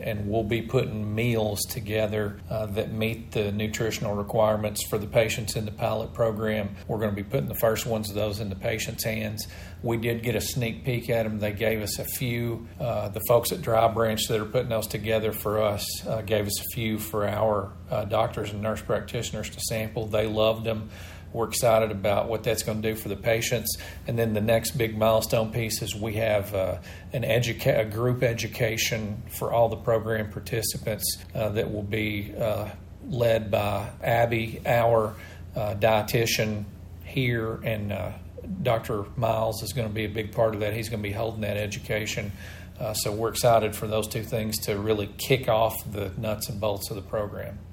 and we'll be putting meals together that meet the nutritional requirements for the patients in the pilot program. We're going to be putting the first ones of those in the patients' hands. We did get a sneak peek at them. They gave us a few. The folks at Dry Branch that are putting those together for us gave us a few for our doctors and nurse practitioners to sample. They loved them. We're excited about what that's going to do for the patients. And then the next big milestone piece is we have a group education for all the program participants that will be led by Abby, our dietitian here, and Dr. Miles is going to be a big part of that. He's going to be holding that education. So we're excited for those two things to really kick off the nuts and bolts of the program.